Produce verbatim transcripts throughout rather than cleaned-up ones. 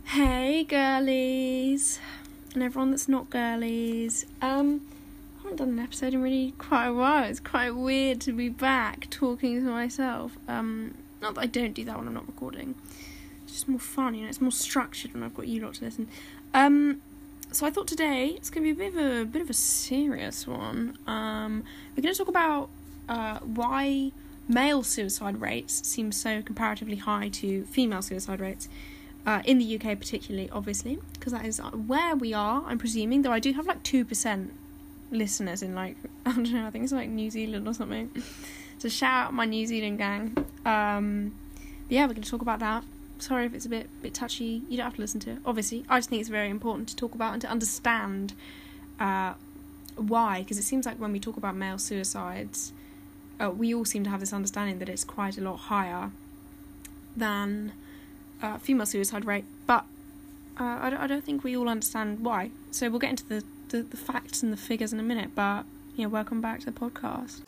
Hey girlies, and everyone that's not girlies. Um, I haven't done an episode in really quite a while. It's quite weird to be back talking to myself. Um, not that I don't do that when I'm not recording. It's just more fun, you know. It's more structured when I've got you lot to listen. Um, so I thought today it's going to be a bit of a, a bit of a serious one. Um, we're going to talk about uh why male suicide rates seem so comparatively high to female suicide rates. Uh, in the U K particularly, obviously, because that is where we are, I'm presuming, though I do have like two percent listeners in, like, I don't know, I think it's like New Zealand or something. So shout out my New Zealand gang. Um, but yeah, we're going to talk about that. Sorry if it's a bit bit touchy, you don't have to listen to it, obviously. I just think it's very important to talk about and to understand uh, why, because it seems like when we talk about male suicides, uh, we all seem to have this understanding that it's quite a lot higher than Uh, female suicide rate, but uh, I, don't, I don't think we all understand why. So we'll get into the, the, the facts and the figures in a minute, but yeah, welcome back to the podcast.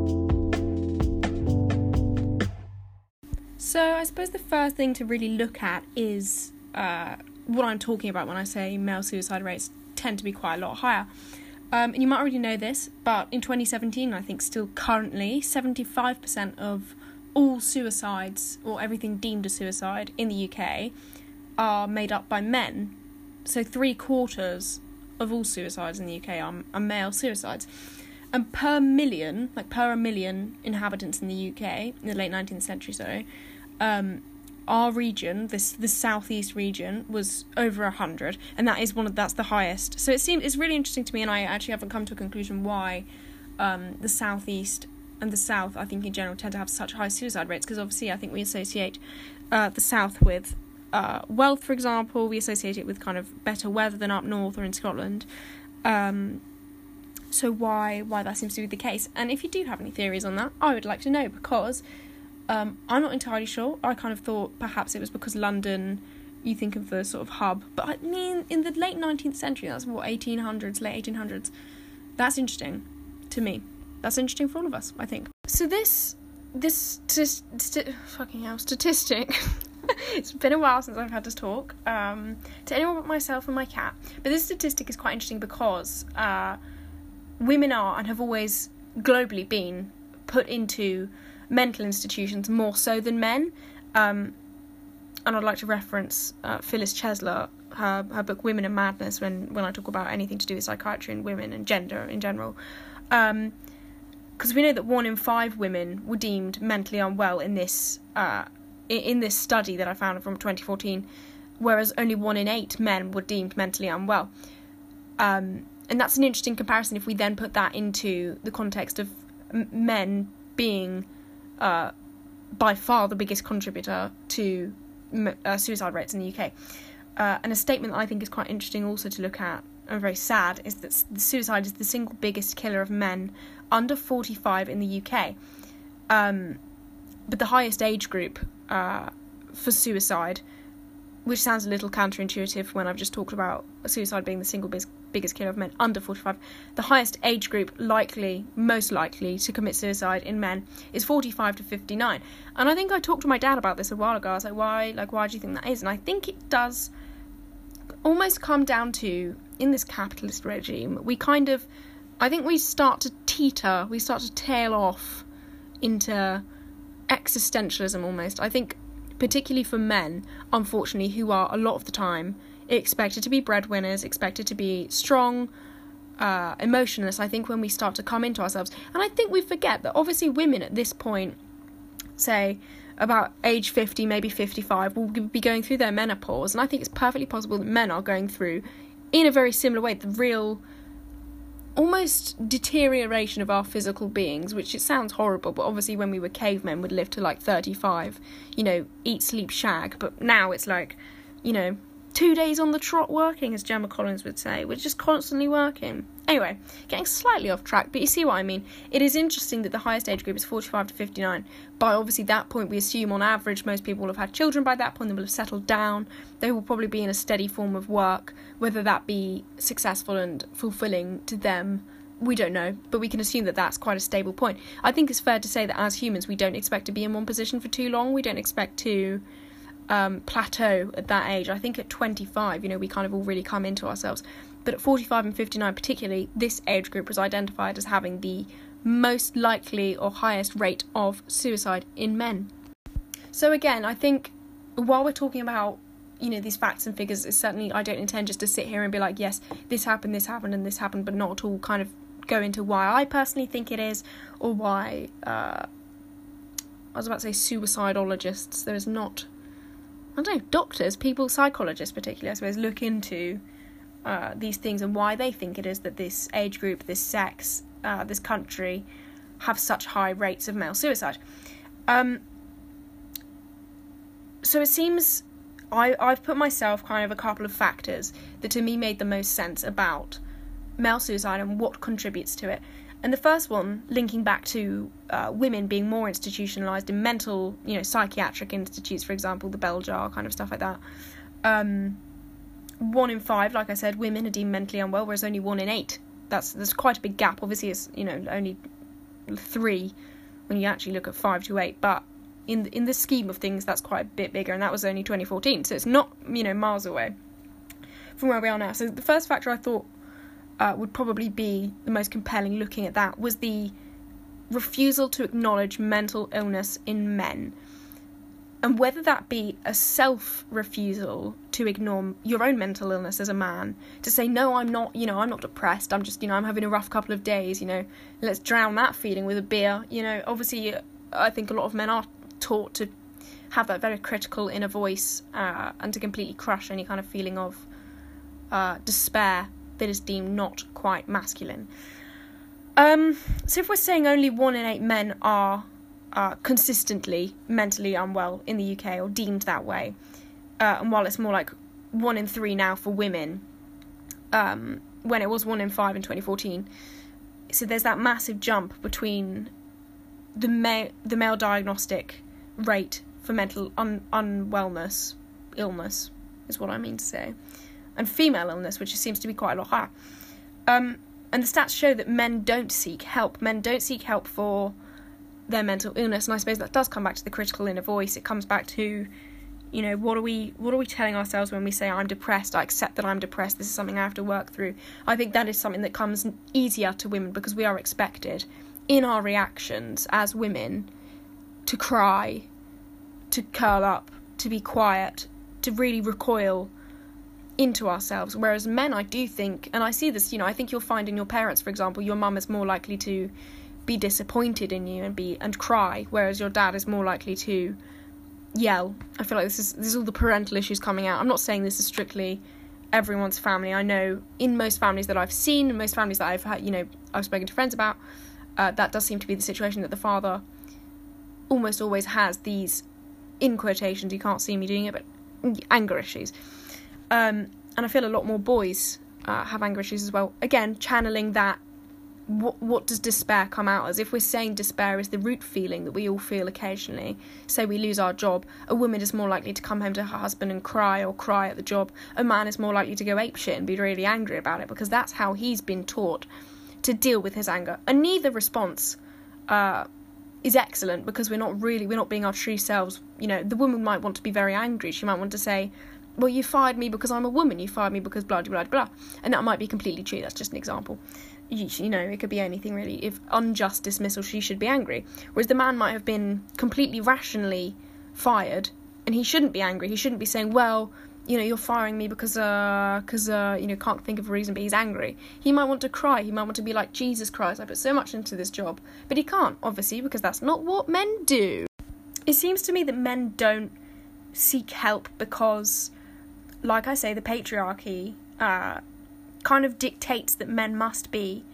So I suppose the first thing to really look at is uh, what I'm talking about when I say male suicide rates tend to be quite a lot higher. Um, and you might already know this, but in twenty seventeen, I think still currently, seventy-five percent of all suicides, or everything deemed a suicide in the U K, are made up by men. So three quarters of all suicides in the U K are, are male suicides. And per million, like per a million inhabitants in the U K, in the late nineteenth century, sorry, um, our region, this the southeast region, was over a hundred, and that is one of that's the highest. So it seems it's really interesting to me, and I actually haven't come to a conclusion why um, the southeast and the south, I think in general, tend to have such high suicide rates, because obviously I think we associate uh, the south with uh, wealth, for example. We associate it with kind of better weather than up north or in Scotland. Um, so why why that seems to be the case? And if you do have any theories on that, I would like to know, because um, I'm not entirely sure. I kind of thought perhaps it was because London, you think of the sort of hub. But I mean, in the late nineteenth century, that's what, eighteen hundreds, late eighteen hundreds. That's interesting to me. That's interesting for all of us, I think. So this, this, st- st- fucking hell, statistic, it's been a while since I've had to talk um, to anyone but myself and my cat, but this statistic is quite interesting because uh, women are, and have always globally been, put into mental institutions more so than men, um, and I'd like to reference uh, Phyllis Chesler, her, her book Women and Madness, when, when I talk about anything to do with psychiatry and women and gender in general. Um... Because we know that one in five women were deemed mentally unwell in this uh, in this study that I found from twenty fourteen, whereas only one in eight men were deemed mentally unwell. Um, and that's an interesting comparison if we then put that into the context of m- men being uh, by far the biggest contributor to m- uh, suicide rates in the U K. Uh, and a statement that I think is quite interesting also to look at, and very sad, is that suicide is the single biggest killer of men under forty-five in the U K. Um, but the highest age group uh, for suicide, which sounds a little counterintuitive when I've just talked about suicide being the single biggest, biggest killer of men under forty-five, the highest age group likely, most likely to commit suicide in men is forty-five to fifty-nine. And I think I talked to my dad about this a while ago. I was like, why, like, why do you think that is? And I think it does almost come down to, in this capitalist regime, we kind of, I think we start to teeter, we start to tail off into existentialism almost. I think particularly for men, unfortunately, who are a lot of the time expected to be breadwinners, expected to be strong, uh, emotionless, I think when we start to come into ourselves. And I think we forget that obviously women at this point, say about age fifty, maybe fifty-five, will be going through their menopause. And I think it's perfectly possible that men are going through, in a very similar way, the real almost deterioration of our physical beings, which it sounds horrible, but obviously when we were cavemen would live to like thirty-five, you know, eat, sleep, shag. But now it's like, you know, two days on the trot working, as Gemma Collins would say. We're just constantly working. Anyway, getting slightly off track, but you see what I mean. It is interesting that the highest age group is forty-five to fifty-nine. By obviously that point, we assume on average most people will have had children by that point. They will have settled down. They will probably be in a steady form of work. Whether that be successful and fulfilling to them, we don't know. But we can assume that that's quite a stable point. I think it's fair to say that as humans, we don't expect to be in one position for too long. We don't expect to um, plateau at that age. I think at twenty-five, you know, we kind of all really come into ourselves. But at forty-five and fifty-nine particularly, this age group was identified as having the most likely or highest rate of suicide in men. So again, I think while we're talking about, you know, these facts and figures, it's certainly, I don't intend just to sit here and be like, yes, this happened, this happened, and this happened, but not at all kind of go into why I personally think it is, or why, uh, I was about to say suicidologists, there's not, I don't know, doctors, people, psychologists particularly, I suppose, look into uh, these things and why they think it is that this age group, this sex, uh, this country have such high rates of male suicide. Um, so it seems I, I've put myself kind of a couple of factors that to me made the most sense about male suicide and what contributes to it. And the first one, linking back to uh, women being more institutionalised in mental, you know, psychiatric institutes, for example, the bell jar, kind of stuff like that. Um, one in five, like I said, women are deemed mentally unwell, whereas only one in eight. That's there's quite a big gap. Obviously, it's, you know, only three when you actually look at five to eight, but in in the scheme of things, that's quite a bit bigger, and that was only twenty fourteen, so it's not, you know, miles away from where we are now. So the first factor I thought uh, would probably be the most compelling looking at that was the refusal to acknowledge mental illness in men. And whether that be a self-refusal to ignore your own mental illness as a man, to say, no, I'm not, you know, I'm not depressed, I'm just, you know, I'm having a rough couple of days, you know, let's drown that feeling with a beer, you know, obviously I think a lot of men are taught to have that very critical inner voice uh, and to completely crush any kind of feeling of uh, despair that is deemed not quite masculine. Um, so if we're saying only one in eight men are uh, consistently mentally unwell in the U K or deemed that way, uh, and while it's more like one in three now for women, um, when it was one in five in twenty fourteen, so there's that massive jump between the male the male diagnostic rate for mental un- unwellness, illness is what I mean to say, and female illness, which seems to be quite a lot higher. Um, and the stats show that men don't seek help. Men don't seek help for their mental illness, and I suppose that does come back to the critical inner voice. It comes back to, you know, what are we what are we telling ourselves when we say I'm depressed? I accept that I'm depressed. This is something I have to work through. I think that is something that comes easier to women because we are expected in our reactions as women to cry, to curl up, to be quiet, to really recoil into ourselves. Whereas men, I do think, and I see this, you know, I think you'll find in your parents, for example, your mum is more likely to be disappointed in you and be and cry, whereas your dad is more likely to yell. I feel like this is this is all the parental issues coming out. I'm not saying this is strictly everyone's family. I know in most families that I've seen, in most families that I've had, you know, I've spoken to friends about, uh, that does seem to be the situation, that the father almost always has these, in quotations, you can't see me doing it, but anger issues. Um, and I feel a lot more boys uh, have anger issues as well. Again, channeling that, what what does despair come out as? If we're saying despair is the root feeling that we all feel occasionally, say we lose our job, a woman is more likely to come home to her husband and cry or cry at the job. A man is more likely to go apeshit and be really angry about it because that's how he's been taught to deal with his anger. And neither response uh, is excellent because we're not really, we're not being our true selves. You know, the woman might want to be very angry. She might want to say, well, you fired me because I'm a woman. You fired me because blah, blah, blah, blah. And that might be completely true. That's just an example. You, you know, it could be anything really. If unjust dismissal, she should be angry. Whereas the man might have been completely rationally fired and he shouldn't be angry. He shouldn't be saying, well, you know, you're firing me because, uh, because, uh, you know, can't think of a reason, but he's angry. He might want to cry. He might want to be like, Jesus Christ, I put so much into this job. But he can't, obviously, because that's not what men do. It seems to me that men don't seek help because, like I say, the patriarchy uh, kind of dictates that men must be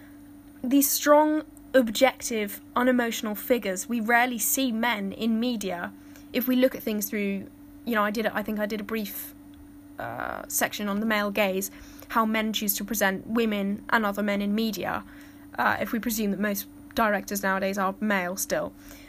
these strong, objective, unemotional figures. We rarely see men in media. If we look at things through, you know, I did. I think I did a brief uh, section on the male gaze, how men choose to present women and other men in media. Uh, if we presume that most directors nowadays are male still,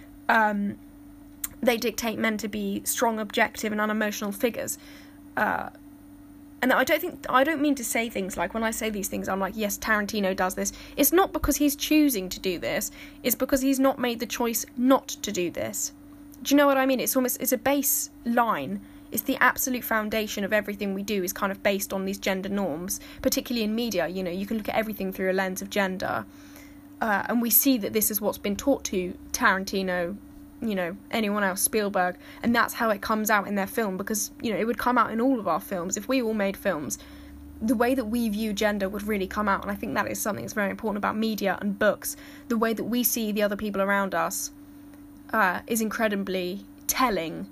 um, they dictate men to be strong, objective, and unemotional figures. Uh, and I don't think I don't mean to say things like, when I say these things, I'm like, yes, Tarantino does this. It's not because he's choosing to do this. It's because he's not made the choice not to do this. Do you know what I mean? It's almost, it's a baseline. It's the absolute foundation of everything we do is kind of based on these gender norms, particularly in media. You know, you can look at everything through a lens of gender. Uh, and we see that this is what's been taught to Tarantino, you know, anyone else, Spielberg, and that's how it comes out in their film, because, you know, it would come out in all of our films. If we all made films, the way that we view gender would really come out, and I think that is something that's very important about media and books. The way that we see the other people around us uh, is incredibly telling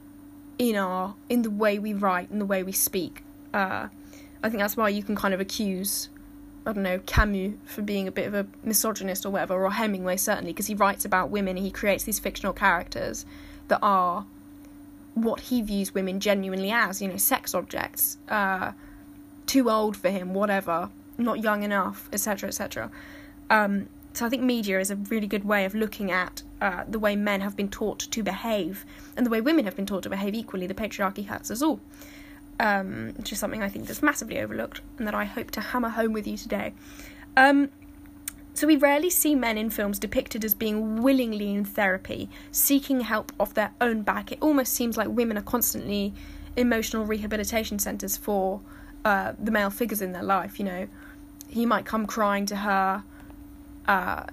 in our in the way we write and the way we speak. Uh, I think that's why you can kind of accuse, I don't know, Camus for being a bit of a misogynist or whatever, or Hemingway certainly, because he writes about women and he creates these fictional characters that are what he views women genuinely as, you know, sex objects, uh, too old for him, whatever, not young enough, et cetera, et cetera. Um, so I think media is a really good way of looking at uh, the way men have been taught to behave and the way women have been taught to behave equally. The patriarchy hurts us all. Um, which is something I think that's massively overlooked and that I hope to hammer home with you today. Um, so we rarely see men in films depicted as being willingly in therapy, seeking help off their own back. It almost seems like women are constantly emotional rehabilitation centres for uh, the male figures in their life, you know. He might come crying to her uh,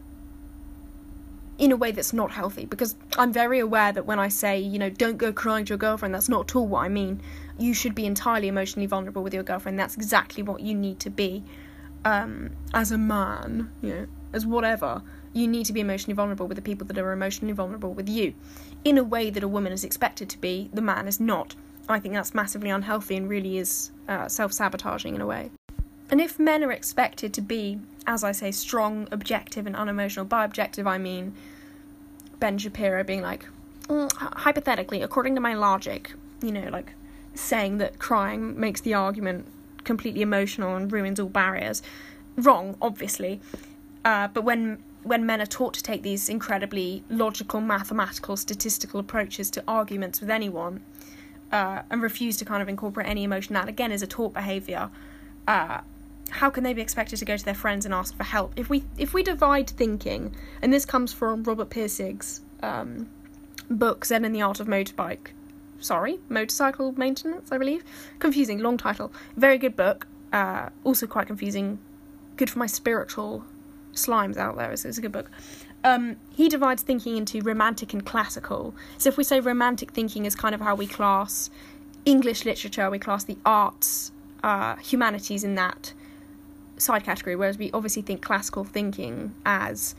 in a way that's not healthy, because I'm very aware that when I say, you know, don't go crying to your girlfriend, that's not at all what I mean. You should be entirely emotionally vulnerable with your girlfriend. That's exactly what you need to be. Um, as a man, you know, as whatever, you need to be emotionally vulnerable with the people that are emotionally vulnerable with you. In a way that a woman is expected to be, the man is not. I think that's massively unhealthy and really is uh, self-sabotaging in a way. And if men are expected to be, as I say, strong, objective and unemotional, by objective I mean Ben Shapiro being like, mm, hypothetically, according to my logic, you know, like saying that crying makes the argument completely emotional and ruins all barriers. Wrong, obviously. Uh, but when when men are taught to take these incredibly logical, mathematical, statistical approaches to arguments with anyone, uh, and refuse to kind of incorporate any emotion, that again is a taught behaviour. Uh, how can they be expected to go to their friends and ask for help? If we if we divide thinking, and this comes from Robert Pirsig's um, book, Zen and the Art of Motorbike, sorry, Motorcycle Maintenance, I believe. Confusing, long title. Very good book, uh, also quite confusing. Good for my spiritual slimes out there, it's, it's a good book. Um, he divides thinking into romantic and classical. So if we say romantic thinking is kind of how we class English literature, we class the arts, uh, humanities in that side category, whereas we obviously think classical thinking as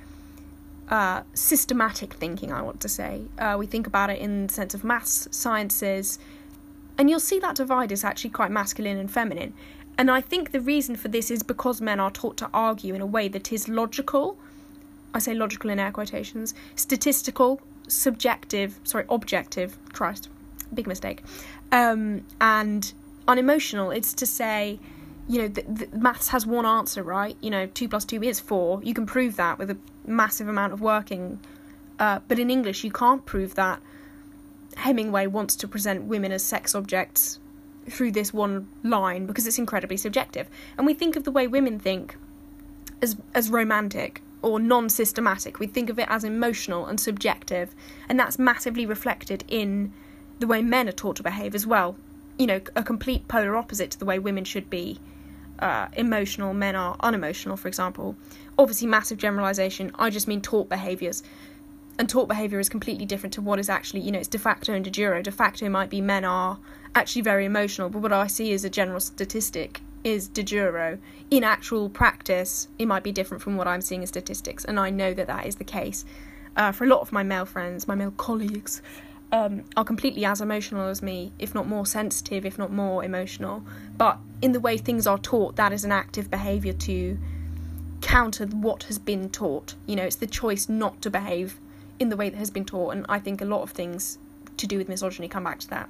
uh, systematic thinking, I want to say. Uh, we think about it in the sense of maths, sciences, and you'll see that divide is actually quite masculine and feminine. And I think the reason for this is because men are taught to argue in a way that is logical, I say logical in air quotations, statistical, subjective, sorry, objective, Christ, big mistake, um, and unemotional. It's to say, you know, the, the maths has one answer, right? You know, two plus two is four. You can prove that with a massive amount of working. Uh, but in English, you can't prove that. Hemingway wants to present women as sex objects through this one line because it's incredibly subjective. And we think of the way women think as as romantic or non-systematic. We think of it as emotional and subjective. And that's massively reflected in the way men are taught to behave as well. You know, a complete polar opposite to the way women should be uh, emotional, men are unemotional, for example. Obviously, massive generalisation, I just mean taught behaviours. And taught behaviour is completely different to what is actually, you know, it's de facto and de jure. De facto might be men are actually very emotional, but what I see as a general statistic is de jure. In actual practice, it might be different from what I'm seeing as statistics, and I know that that is the case. Uh, for a lot of my male friends, my male colleagues, Um, are completely as emotional as me, if not more sensitive, if not more emotional. But in the way things are taught, that is an active behaviour to counter what has been taught. You know, it's the choice not to behave in the way that has been taught, and I think a lot of things to do with misogyny come back to that.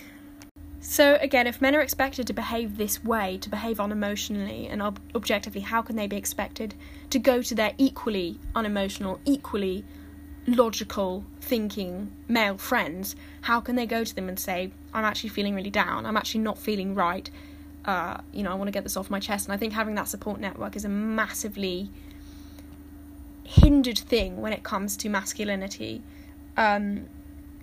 So again, if men are expected to behave this way, to behave unemotionally and ob- objectively, how can they be expected to go to their equally unemotional, equally logical thinking male friends? How can they go to them and say, I'm actually feeling really down, I'm actually not feeling right, uh, you know, I want to get this off my chest? And I think having that support network is a massively hindered thing when it comes to masculinity. Um,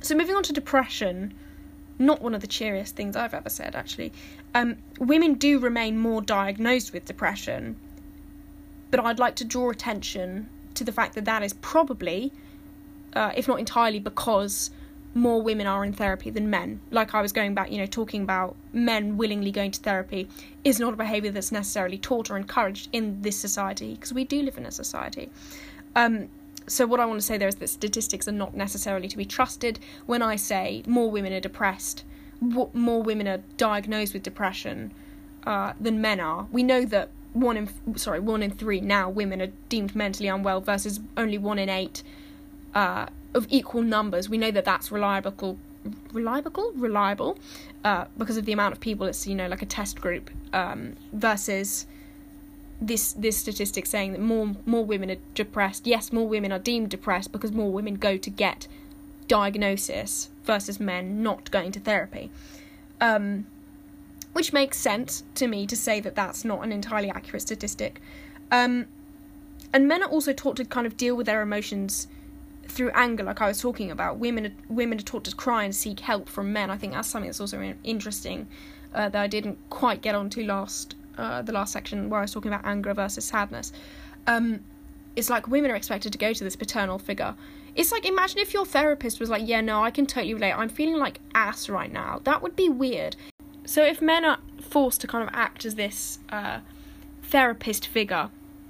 So moving on to depression, not one of the cheeriest things I've ever said, actually. Um, women do remain more diagnosed with depression, but I'd like to draw attention to the fact that that is probably, uh, if not entirely, because more women are in therapy than men. Like I was going back, you know, talking about men willingly going to therapy is not a behaviour that's necessarily taught or encouraged in this society, because we do live in a society. Um, so what I want to say there is that statistics are not necessarily to be trusted. When I say more women are depressed, w- more women are diagnosed with depression uh, than men are, we know that one in sorry one in three now women are deemed mentally unwell versus only one in eight uh, of equal numbers. We know that that's reliable, reliable, reliable, uh, because of the amount of people. It's, you know, like a test group, um, versus this this statistic saying that more more women are depressed. Yes, more women are deemed depressed because more women go to get diagnosis versus men not going to therapy. Um, which makes sense to me to say that that's not an entirely accurate statistic. Um, and men are also taught to kind of deal with their emotions through anger, like I was talking about. Women are, women are taught to cry and seek help from men. I think that's something that's also interesting, uh, that I didn't quite get onto last uh, the last section where I was talking about anger versus sadness. Um, it's like women are expected to go to this paternal figure. It's like, imagine if your therapist was like, yeah, no, I can totally relate, I'm feeling like ass right now. That would be weird. So if men are forced to kind of act as this uh, therapist figure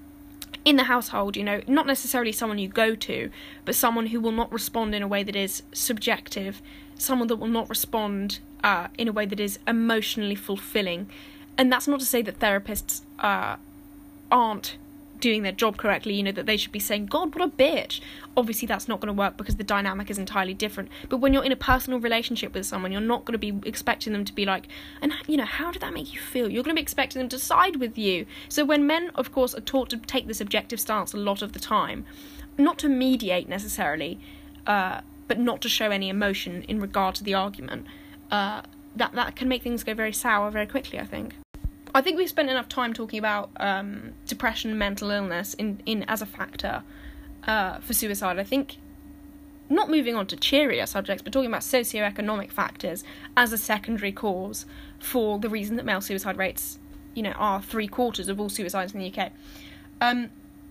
in the household, you know, not necessarily someone you go to, but someone who will not respond in a way that is subjective, someone that will not respond uh, in a way that is emotionally fulfilling. And that's not to say that therapists uh, aren't doing their job correctly, you know, that they should be saying, God, what a bitch. Obviously that's not going to work because the dynamic is entirely different. But when you're in a personal relationship with someone, you're not going to be expecting them to be like, and, you know, how did that make you feel? You're going to be expecting them to side with you. So when men, of course, are taught to take this objective stance a lot of the time, not to mediate necessarily, uh, but not to show any emotion in regard to the argument, uh, that, that can make things go very sour very quickly, I think. I think we've spent enough time talking about um, depression and mental illness in, in as a factor uh, for suicide. I think, not moving on to cheerier subjects, but talking about socioeconomic factors as a secondary cause for the reason that male suicide rates, you know, are three quarters of all suicides in the U K. Um,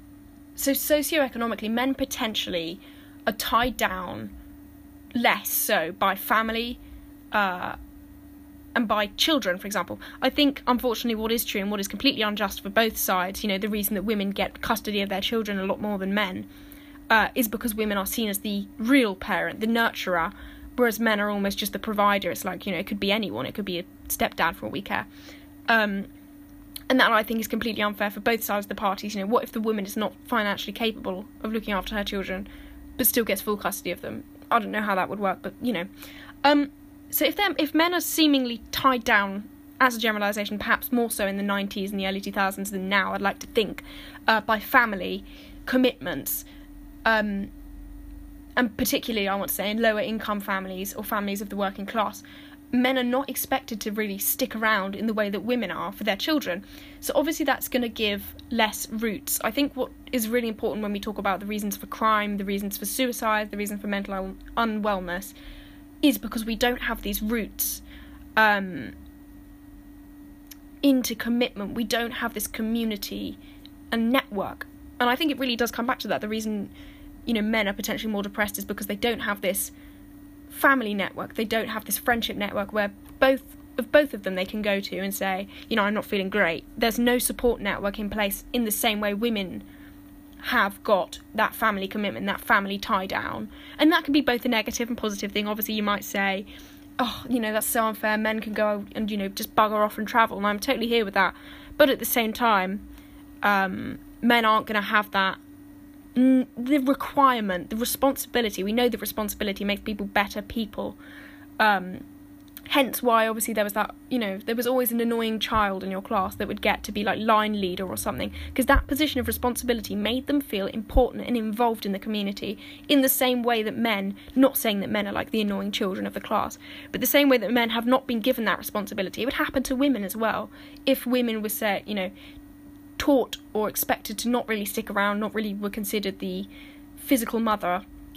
so socioeconomically, men potentially are tied down less so by family, uh, and by children, for example. I think, unfortunately, what is true and what is completely unjust for both sides, you know, the reason that women get custody of their children a lot more than men, uh, is because women are seen as the real parent, the nurturer, whereas men are almost just the provider. It's like, you know, it could be anyone. It could be a stepdad for all we care. Um, and that, I think, is completely unfair for both sides of the parties. You know, what if the woman is not financially capable of looking after her children, but still gets full custody of them? I don't know how that would work, but, you know. Um... So if if men are seemingly tied down, as a generalisation, perhaps more so in the nineties and the early two thousands than now, I'd like to think, uh, by family commitments, um, and particularly, I want to say, in lower income families or families of the working class, men are not expected to really stick around in the way that women are for their children. So obviously that's going to give less roots. I think what is really important when we talk about the reasons for crime, the reasons for suicide, the reason for mental un- unwellness, is because we don't have these roots um, into commitment. We don't have this community and network. And I think it really does come back to that. The reason, you know, men are potentially more depressed is because they don't have this family network. They don't have this friendship network where both of both of them they can go to and say, you know, I'm not feeling great. There's no support network in place in the same way women have got that family commitment, that family tie down. And that can be both a negative and positive thing. Obviously you might say, oh, you know, that's so unfair, men can go and, you know, just bugger off and travel, and I'm totally here with that. But at the same time, um, men aren't going to have that, mm, the requirement, the responsibility. We know the responsibility makes people better people. Um, hence why, obviously, there was that, you know, there was always an annoying child in your class that would get to be like line leader or something, because that position of responsibility made them feel important and involved in the community in the same way that men, not saying that men are like the annoying children of the class, but the same way that men have not been given that responsibility. It would happen to women as well. If women were set, you know, taught or expected to not really stick around, not really were considered the physical mother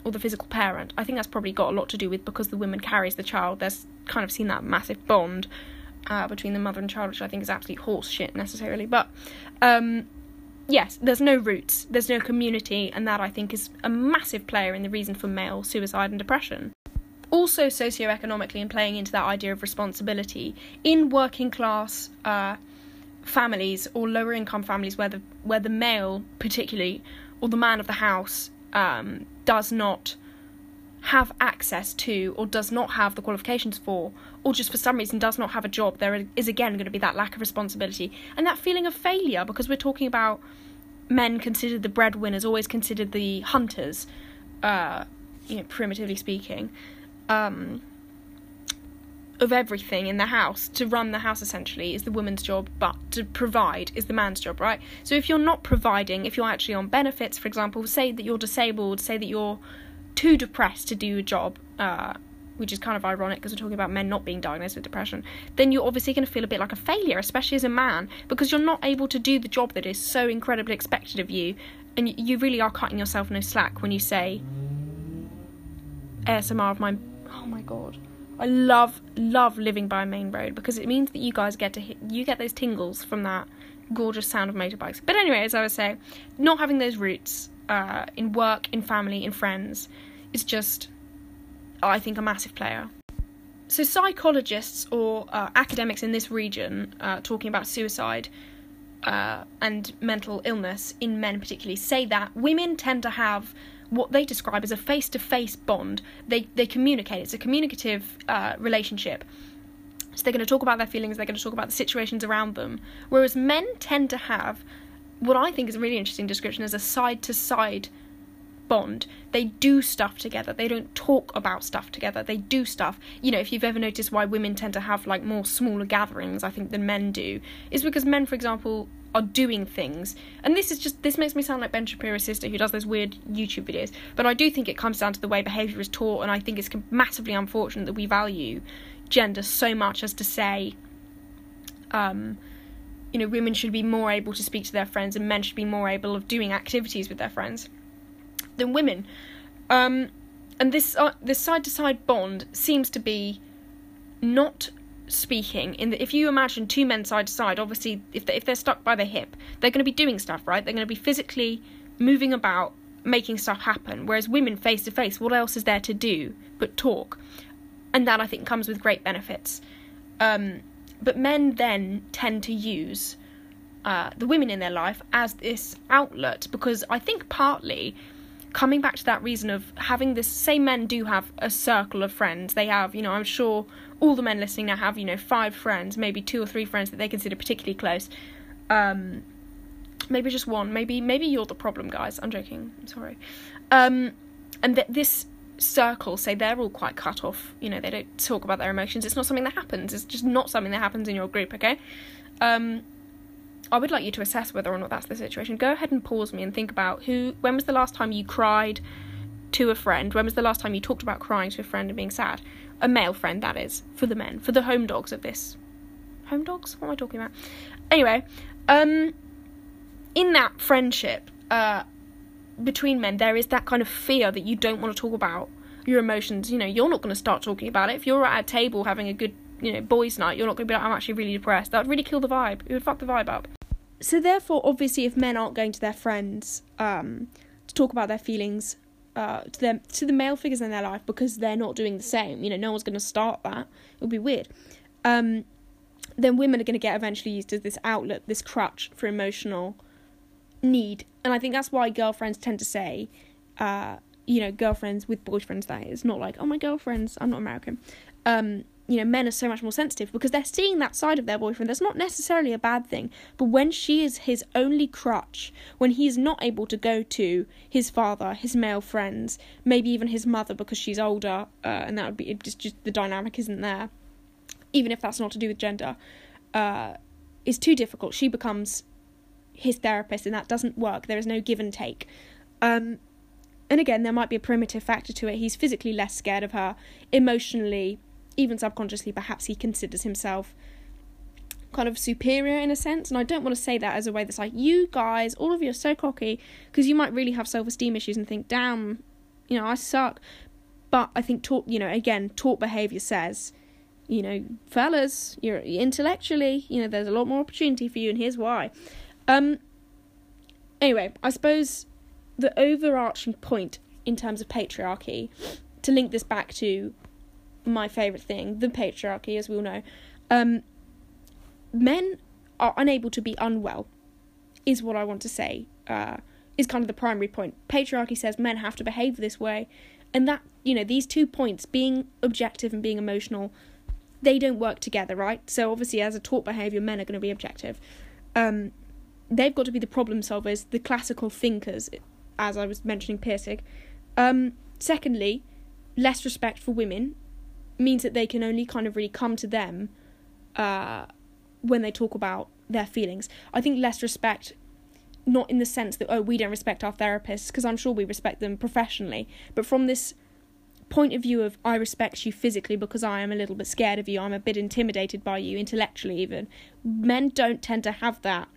or the physical parent. I think that's probably got a lot to do with because the woman carries the child. There's kind of seen that massive bond uh, between the mother and child, which I think is absolute horse shit necessarily. But um, yes, there's no roots, there's no community, and that I think is a massive player in the reason for male suicide and depression. Also socioeconomically, and playing into that idea of responsibility, in working class uh, families or lower income families where the where the male particularly, or the man of the house, um, does not have access to, or does not have the qualifications for, or just for some reason does not have a job, there is again going to be that lack of responsibility and that feeling of failure, because we're talking about men considered the breadwinners, always considered the hunters, uh, you know, primitively speaking, um, of everything in the house. To run the house essentially is the woman's job, but to provide is the man's job, right? So if you're not providing, if you're actually on benefits, for example, say that you're disabled, say that you're too depressed to do a job, uh, which is kind of ironic because we're talking about men not being diagnosed with depression, then you're obviously going to feel a bit like a failure, especially as a man, because you're not able to do the job that is so incredibly expected of you, and you really are cutting yourself no slack when you say A S M R of my... Oh my god. I love, love living by a main road, because it means that you guys get to hit, you get those tingles from that gorgeous sound of motorbikes. But anyway, as I was saying, not having those roots uh, in work, in family, in friends is just, I think, a massive player. So psychologists or uh, academics in this region uh, talking about suicide uh, and mental illness in men particularly say that women tend to have what they describe as a face-to-face bond. They they communicate. It's a communicative uh, relationship. So they're going to talk about their feelings, they're going to talk about the situations around them. Whereas men tend to have what I think is a really interesting description as a side-to-side bond. They do stuff together. They don't talk about stuff together. They do stuff. You know, if you've ever noticed why women tend to have like more smaller gatherings, I think, than men do, is because men, for example, are doing things. And this is just, this makes me sound like Ben Shapiro's sister who does those weird YouTube videos, but I do think it comes down to the way behaviour is taught, and I think it's massively unfortunate that we value gender so much as to say, um, you know, women should be more able to speak to their friends and men should be more able of doing activities with their friends than women. Um, and this uh, this side-to-side bond seems to be not speaking in that if you imagine two men side to side, obviously if, they, if they're stuck by the hip, they're going to be doing stuff, right? They're going to be physically moving about, making stuff happen, whereas women face to face, what else is there to do but talk? And that, I think, comes with great benefits. Um, but men then tend to use uh, the women in their life as this outlet, because I think partly coming back to that reason of having this, say men do have a circle of friends, they have, you know, I'm sure all the men listening now have, you know, five friends, maybe two or three friends that they consider particularly close. Um, maybe just one. Maybe maybe you're the problem, guys. I'm joking. I'm sorry. Um, and that this circle, say they're all quite cut off. You know, they don't talk about their emotions. It's not something that happens. It's just not something that happens in your group, okay? Um, I would like you to assess whether or not that's the situation. Go ahead and pause me and think about who, when was the last time you cried to a friend? When was the last time you talked about crying to a friend and being sad? A male friend, that is, for the men, for the home dogs of this. Home dogs? What am I talking about? Anyway, um, in that friendship uh, between men, there is that kind of fear that you don't want to talk about your emotions. You know, you're not going to start talking about it. If you're at a table having a good, you know, boys' night, you're not going to be like, I'm actually really depressed. That would really kill the vibe. It would fuck the vibe up. So therefore, obviously, if men aren't going to their friends um, to talk about their feelings, Uh, to them, to the male figures in their life, because they're not doing the same, you know, no one's going to start that, it would be weird, um, then women are going to get eventually used as this outlet, this crutch for emotional need. And I think that's why girlfriends tend to say, uh, you know, girlfriends with boyfriends, that is, not like, oh, my girlfriends, I'm not American, um, you know, men are so much more sensitive because they're seeing that side of their boyfriend. That's not necessarily a bad thing, but when she is his only crutch, when he is not able to go to his father, his male friends, maybe even his mother because she's older, uh, and that would be, it just, just the dynamic isn't there, even if that's not to do with gender, uh, is too difficult. She becomes his therapist, and that doesn't work. There is no give and take. Um, and again, there might be a primitive factor to it. He's physically less scared of her, emotionally, even subconsciously, perhaps he considers himself kind of superior in a sense. And I don't want to say that as a way that's like, you guys, all of you are so cocky, because you might really have self-esteem issues and think, damn, You know, I suck. But I think, taught, you know, again, taught behaviour says, you know, fellas, you're intellectually, you know, there's a lot more opportunity for you, and here's why. Um. Anyway, I suppose the overarching point in terms of patriarchy, to link this back to my favourite thing, the patriarchy, as we all know, um, men are unable to be unwell, is what I want to say, uh, is kind of the primary point. Patriarchy says men have to behave this way, and that, you know, these two points, being objective and being emotional, they don't work together, right? So obviously, as a taught behaviour, men are going to be objective. Um, they've got to be the problem solvers, the classical thinkers, as I was mentioning Pirsig. Um, secondly, less respect for women means that they can only kind of really come to them uh, when they talk about their feelings. I think less respect, not in the sense that, oh, we don't respect our therapists, because I'm sure we respect them professionally, but from this point of view of, I respect you physically because I am a little bit scared of you, I'm a bit intimidated by you, intellectually even. Men don't tend to have that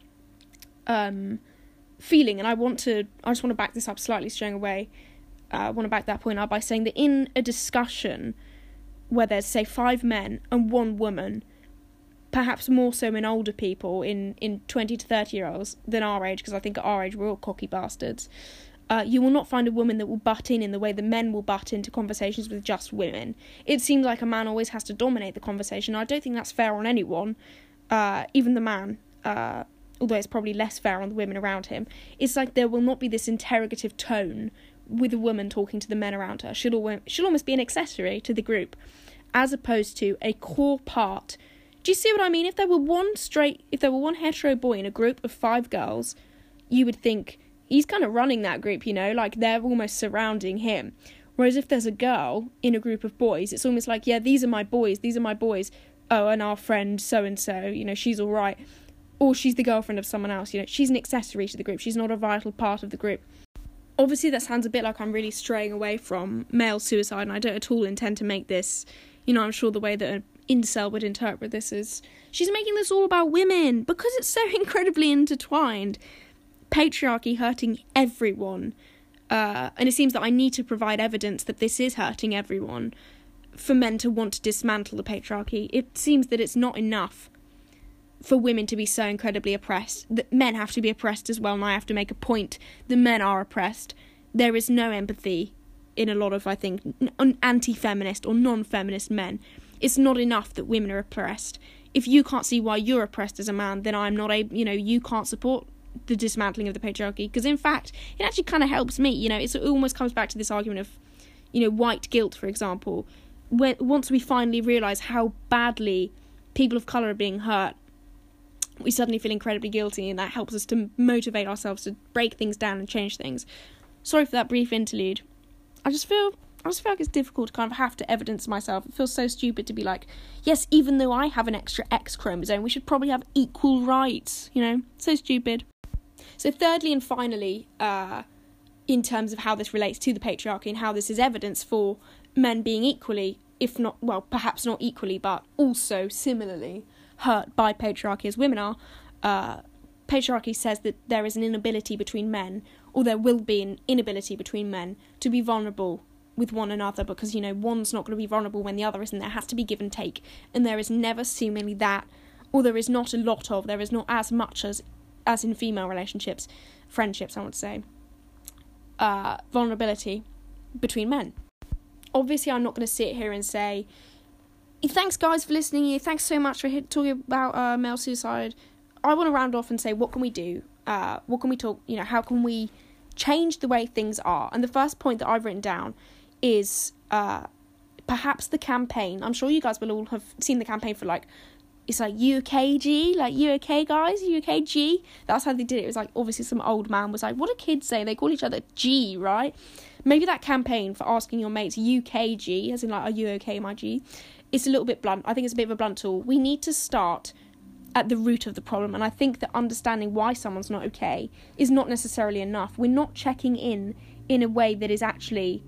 um, feeling, and I want to, I just want to back this up slightly straight away. Uh, I want to back that point up by saying that in a discussion where there's, say, five men and one woman, perhaps more so in older people, in, in twenty to thirty year olds than our age, because I think at our age we're all cocky bastards, uh, you will not find a woman that will butt in in the way that men will butt into conversations with just women. It seems like a man always has to dominate the conversation. I don't think that's fair on anyone, uh, even the man, uh, although it's probably less fair on the women around him. It's like there will not be this interrogative tone with a woman talking to the men around her. She'll, al- she'll almost be an accessory to the group, as opposed to a core part. Do you see what I mean? If there were one straight, if there were one hetero boy in a group of five girls, you would think he's kind of running that group, you know, like they're almost surrounding him. Whereas if there's a girl in a group of boys, it's almost like, yeah, these are my boys, these are my boys. Oh, and our friend so-and-so, you know, she's all right. Or she's the girlfriend of someone else, you know, she's an accessory to the group. She's not a vital part of the group. Obviously, that sounds a bit like I'm really straying away from male suicide, and I don't at all intend to make this, you know, I'm sure the way that an incel would interpret this is, she's making this all about women, because it's so incredibly intertwined. Patriarchy hurting everyone, uh, and it seems that I need to provide evidence that this is hurting everyone for men to want to dismantle the patriarchy. It seems that it's not enough for women to be so incredibly oppressed, that men have to be oppressed as well, and I have to make a point that men are oppressed. There is no empathy in a lot of, I think, anti-feminist or non-feminist men. It's not enough that women are oppressed. If you can't see why you're oppressed as a man, then I'm not able, you know, you can't support the dismantling of the patriarchy, because in fact, it actually kind of helps me, you know, it's, it almost comes back to this argument of, you know, white guilt, for example. When, once we finally realise how badly people of colour are being hurt, we suddenly feel incredibly guilty, and that helps us to motivate ourselves to break things down and change things. Sorry for that brief interlude. I just feel, I just feel like it's difficult to kind of have to evidence myself. It feels so stupid to be like, yes, even though I have an extra X chromosome, we should probably have equal rights, you know? So stupid. So thirdly and finally, uh, in terms of how this relates to the patriarchy and how this is evidence for men being equally, if not, well, perhaps not equally, but also similarly hurt by patriarchy as women are, uh, patriarchy says that there is an inability between men, or there will be an inability between men, to be vulnerable with one another, because, you know, one's not going to be vulnerable when the other isn't. There has to be give and take, and there is never seemingly that, or there is not a lot of, there is not as much as, as in female relationships, friendships, I want to say, uh, vulnerability between men. Obviously, I'm not going to sit here and say, thanks guys for listening, thanks so much for talking about uh, male suicide. I want to round off and say, what can we do? Uh, what can we talk, you know, how can we change the way things are? And the first point that I've written down is uh, perhaps the campaign. I'm sure you guys will all have seen the campaign for, like, it's like U K G, like, you okay guys, U K G. That's how they did it. It was like, obviously some old man was like, what do kids say? They call each other G, right? Maybe that campaign for asking your mates U K G, as in like, are you okay, my G? It's a little bit blunt. I think it's a bit of a blunt tool. We need to start at the root of the problem, and I think that understanding why someone's not okay is not necessarily enough. We're not checking in in a way that is actually...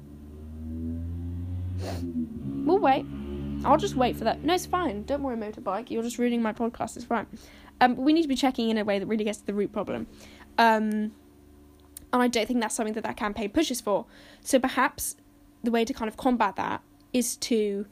We'll wait. I'll just wait for that. No, it's fine. Don't worry, motorbike. You're just ruining my podcast. It's fine. Um, we need to be checking in a way that really gets to the root problem. Um, And I don't think that's something that that campaign pushes for. So perhaps the way to kind of combat that is to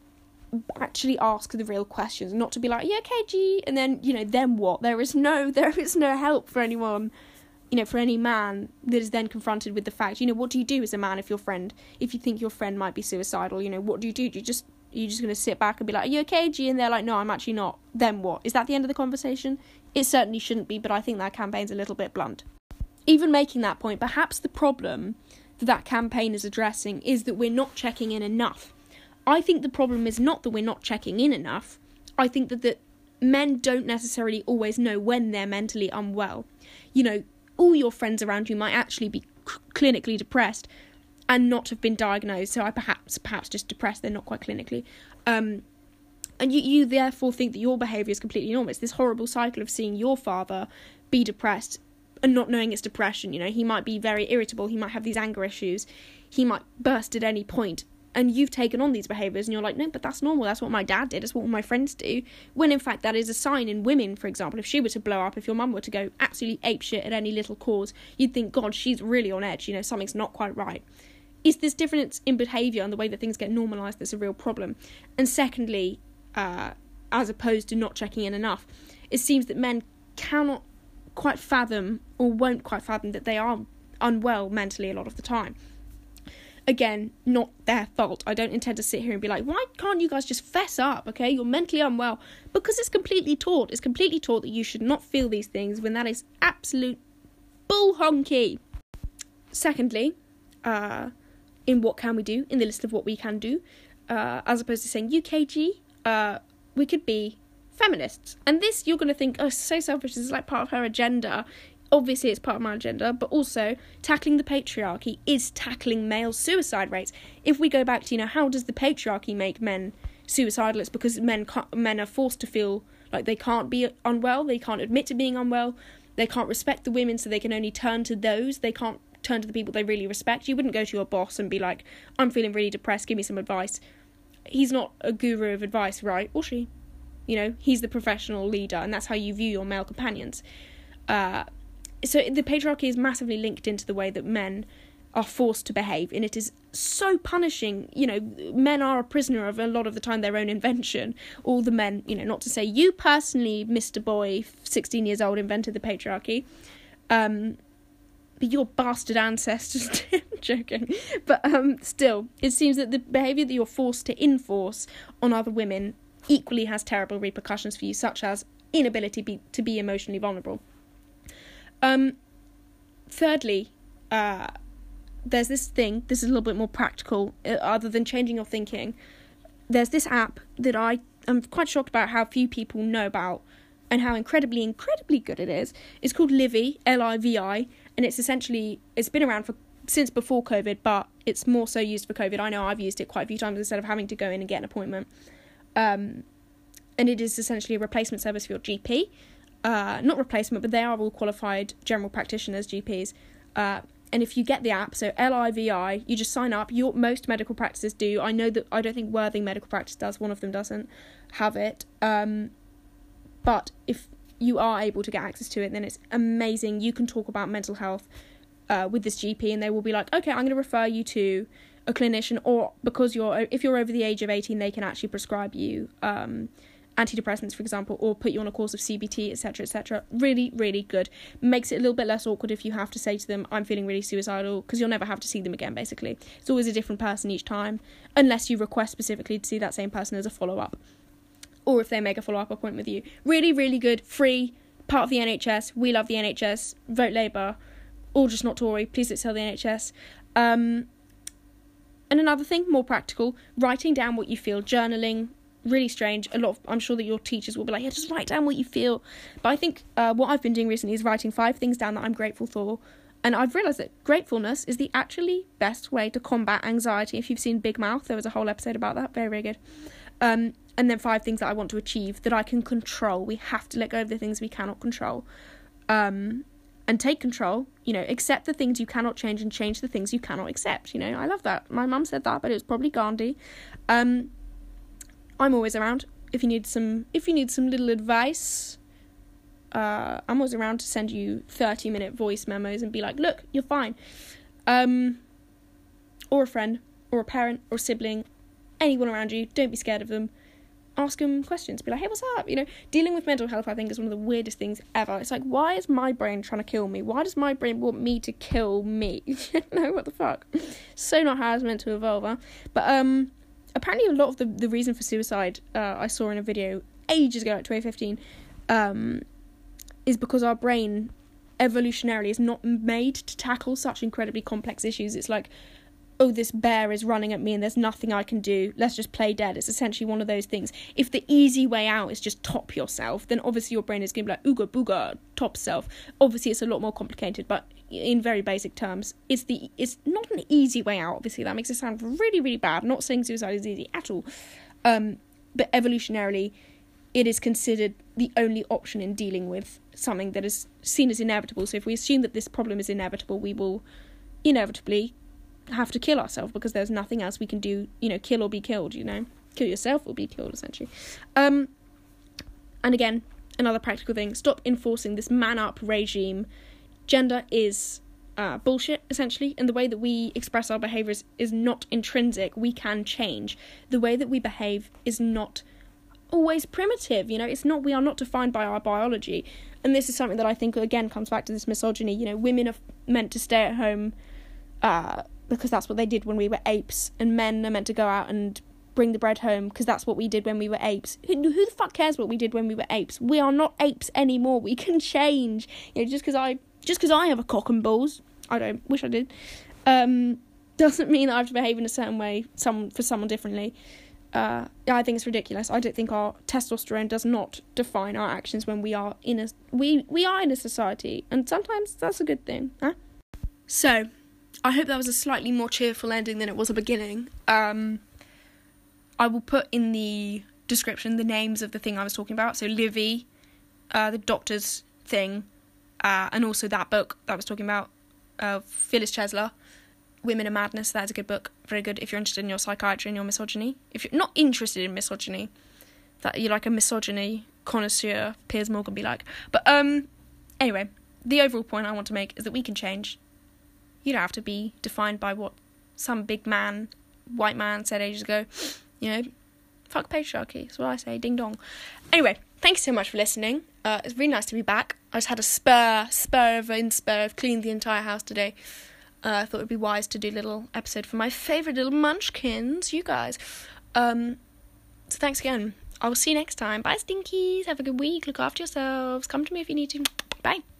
actually ask the real questions, not to be like, yeah, okay, G, and then, you know, then what? There is no, there is no help for anyone, you know, for any man that is then confronted with the fact, you know, what do you do as a man if your friend, if you think your friend might be suicidal, you know, what do you do? Do you just, you're just going to sit back and be like, are you okay, G? And they're like, no, I'm actually not. Then what? Is that the end of the conversation? It certainly shouldn't be, but I think that campaign's a little bit blunt. Even making that point, perhaps the problem that that campaign is addressing is that we're not checking in enough. I think the problem is not that we're not checking in enough. I think that, that men don't necessarily always know when they're mentally unwell. You know, all your friends around you might actually be c- clinically depressed and not have been diagnosed. So I perhaps perhaps just depressed, they're not quite clinically. Um, and you, you therefore think that your behaviour is completely normal. It's this horrible cycle of seeing your father be depressed and not knowing it's depression. You know, he might be very irritable, he might have these anger issues, he might burst at any point. And you've taken on these behaviours and you're like, no, but that's normal. That's what my dad did. That's what my friends do. When in fact that is a sign in women, for example. If she were to blow up, if your mum were to go absolutely apeshit at any little cause, you'd think, God, she's really on edge. You know, something's not quite right. It's this difference in behaviour and the way that things get normalised that's a real problem. And secondly, uh, as opposed to not checking in enough, it seems that men cannot quite fathom or won't quite fathom that they are unwell mentally a lot of the time. Again, not their fault. I don't intend to sit here and be like, why can't you guys just fess up, okay? You're mentally unwell. Because it's completely taught. It's completely taught that you should not feel these things when that is absolute bull honky. Secondly, uh, in what can we do, in the list of what we can do, uh, as opposed to saying U K G, uh, we could be feminists. And this, you're going to think, oh, so selfish, this is like part of her agenda. Obviously it's part of my agenda, but also tackling the patriarchy is tackling male suicide rates. If we go back to, you know, how does the patriarchy make men suicidal? It's because men can't, men are forced to feel like they can't be unwell, they can't admit to being unwell, they can't respect the women, so they can only turn to those, they can't turn to the people they really respect. You wouldn't go to your boss and be like, I'm feeling really depressed, give me some advice. He's not a guru of advice, right? Or she. You know, he's the professional leader, and that's how you view your male companions. Uh... So the patriarchy is massively linked into the way that men are forced to behave, and it is so punishing. You know, men are a prisoner of a lot of the time their own invention. All the men, you know, not to say you personally, Mister Boy, sixteen years old, invented the patriarchy, um, but your bastard ancestors did. I'm joking. But um, still, it seems that the behaviour that you're forced to enforce on other women equally has terrible repercussions for you, such as inability be, to be emotionally vulnerable. Um, thirdly, uh, there's this thing, this is a little bit more practical, uh, other than changing your thinking. There's this app that I am quite shocked about how few people know about and how incredibly, incredibly good it is. It's called Livi, L I V I, and it's essentially, it's been around for since before COVID, but it's more so used for COVID. I know I've used it quite a few times instead of having to go in and get an appointment. Um, and it is essentially a replacement service for your G P. Uh, not replacement, but they are all qualified general practitioners, G Ps. Uh, and if you get the app, so L I V I, you just sign up. Your, most medical practices do. I know that, I don't think Worthing Medical Practice does. One of them doesn't have it. Um, but if you are able to get access to it, then it's amazing. You can talk about mental health uh, with this G P, and they will be like, okay, I'm going to refer you to a clinician, or because you're, if you're over the age of eighteen, they can actually prescribe you um antidepressants, for example, or put you on a course of C B T, et cetera, et cetera. Really, really good. Makes it a little bit less awkward if you have to say to them, I'm feeling really suicidal, because you'll never have to see them again, basically. It's always a different person each time, unless you request specifically to see that same person as a follow-up, or if they make a follow-up appointment with you. Really, really good, free, part of the N H S. We love the N H S. Vote Labour, or just not Tory. Please don't sell the N H S. Um, and another thing, more practical, writing down what you feel, journaling. Really strange. A lot of, I'm sure that your teachers will be like, yeah, just write down what you feel. But I think uh, what I've been doing recently is writing five things down that I'm grateful for. And I've realised that gratefulness is the actually best way to combat anxiety. If you've seen Big Mouth, there was a whole episode about that. Very, very good. Um, and then five things that I want to achieve that I can control. We have to let go of the things we cannot control. Um, and take control, you know, accept the things you cannot change and change the things you cannot accept. You know, I love that. My mum said that, but it was probably Gandhi. Um... I'm always around if you need some if you need some little advice. Uh, I'm always around to send you thirty minute voice memos and be like, look, you're fine. Um, or a friend, or a parent, or a sibling, anyone around you, don't be scared of them. Ask them questions. Be like, hey, what's up? You know, dealing with mental health, I think, is one of the weirdest things ever. It's like, why is my brain trying to kill me? Why does my brain want me to kill me? You know, what the fuck? So not how it's meant to evolve, huh? But, um, apparently a lot of the, the reason for suicide, uh, I saw in a video ages ago, like twenty fifteen, um, is because our brain, evolutionarily, is not made to tackle such incredibly complex issues. It's like, oh, this bear is running at me and there's nothing I can do, let's just play dead. It's essentially one of those things. If the easy way out is just top yourself, then obviously your brain is going to be like, ooga booga, top self. Obviously it's a lot more complicated, but in very basic terms, it's the it's not an easy way out. Obviously that makes it sound really, really bad. I'm not saying suicide is easy at all. Um, but evolutionarily, it is considered the only option in dealing with something that is seen as inevitable. So if we assume that this problem is inevitable, we will inevitably have to kill ourselves because there's nothing else we can do, you know, kill or be killed, you know, kill yourself or be killed, essentially. Um, and again, another practical thing, stop enforcing this man-up regime. Gender is uh, bullshit, essentially, and the way that we express our behaviours is not intrinsic. We can change. The way that we behave is not always primitive, you know, it's not, we are not defined by our biology, and this is something that I think, again, comes back to this misogyny. You know, women are meant to stay at home, uh, because that's what they did when we were apes, and men are meant to go out and bring the bread home because that's what we did when we were apes. Who, who the fuck cares what we did when we were apes? We are not apes anymore. We can change. You know, just because I just because I have a cock and balls, I don't wish I did, um, doesn't mean that I have to behave in a certain way some for someone differently. Uh, I think it's ridiculous. I don't think our testosterone does not define our actions when we are in a we we are in a society, and sometimes that's a good thing. Huh? So, I hope that was a slightly more cheerful ending than it was a beginning. Um, I will put in the description the names of the thing I was talking about. So Livy, uh, the doctor's thing, uh, and also that book that I was talking about, uh, Phyllis Chesler, Women and Madness. That's a good book. Very good if you're interested in your psychiatry and your misogyny. If you're not interested in misogyny, that you're like a misogyny connoisseur, Piers Morgan be like. But um, anyway, the overall point I want to make is that we can change. You don't have to be defined by what some big man, white man said ages ago. You know, fuck patriarchy. That's what I say. Ding dong. Anyway, thank you so much for listening. Uh, it's really nice to be back. I just had a spur, spur of inspur. I've cleaned the entire house today. Uh, I thought it would be wise to do a little episode for my favourite little munchkins, you guys. Um, so thanks again. I will see you next time. Bye, stinkies. Have a good week. Look after yourselves. Come to me if you need to. Bye.